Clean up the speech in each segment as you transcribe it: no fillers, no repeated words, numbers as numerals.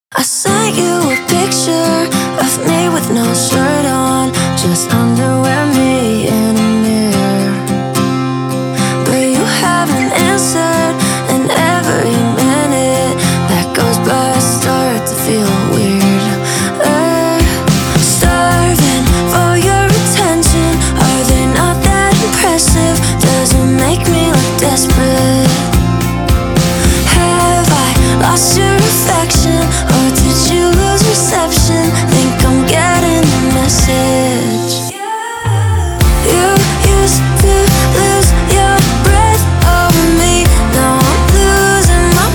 I sent you a picture of me with no shirt on, just underwear, me in a mirror. But you haven't answered, and every minute that goes by I start to feel weird. Starving for your attention, are they not that impressive? Does it make me look desperate? Have I lost your affection, or did you lose reception? Think I'm getting the message. You used to lose your breath over me, now I'm losing my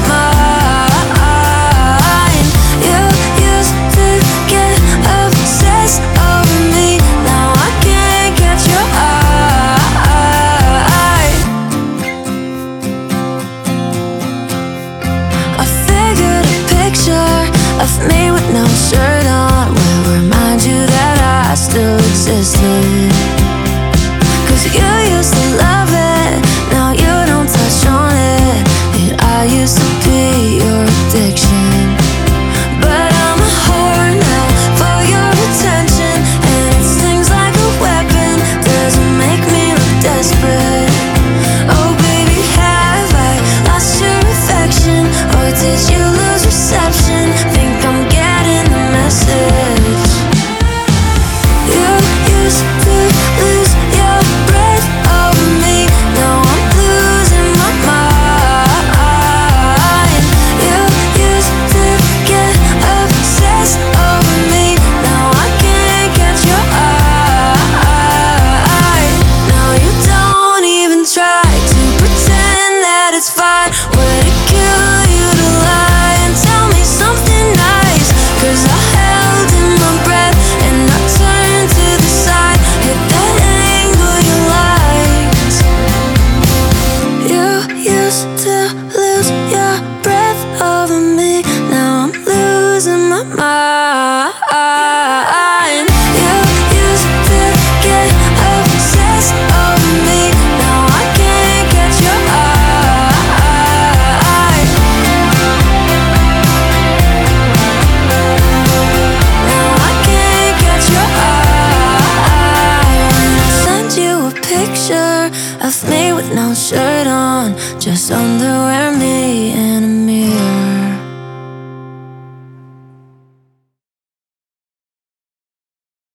mind. You used to get obsessed over me, now I can't catch your eye. I figured a picture of me with no shirt on will remind you that I still existed. 'Cause you used to love it, now you don't touch on it. And I used to be your addiction. But I'm a whore now for your attention, and it stings like a weapon. Does it make me look desperate? Oh baby, have I lost your affection, or did you lose reception? Think I'm getting the message. You used to lose your breath over me, now I'm losing my mind. You used to get obsessed over me, now I can't catch your eye. Now you don't even try to pretend that it's fine. Would it kill you to lie and tell me something nice? 'Cause I held in my breath and I turned to the side, hit that angle you liked. You used to lose your breath over me, now I'm losing my mind. You used to get obsessed over me, now I can't catch your eye. Now I can't catch your eye. I sent you a picture of me with no shirt on, just underwear, me